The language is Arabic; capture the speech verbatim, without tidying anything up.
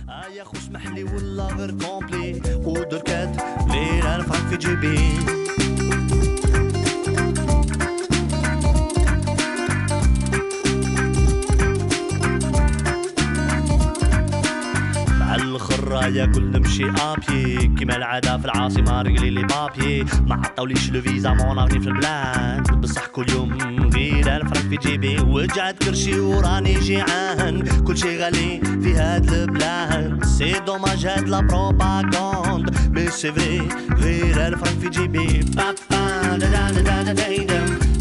آه يا خو اسمح لي والله غير كومبلي ودركات غير الفرق في جيبي. الخرايا كل نمشي ابي كيما العادة في العاصمة رجلي لي بابي ما عطاوليش لو فيزا مون افني في البلاد بصح كل يوم غير الفرق في جيبي وجعت كرشي وراني جيعان كل شي غالي في هاد البلاد سي دوماج هاد لا بروباغوند مي سي فري غير الفرق في جيبي بابا دا دا دا دا دا دا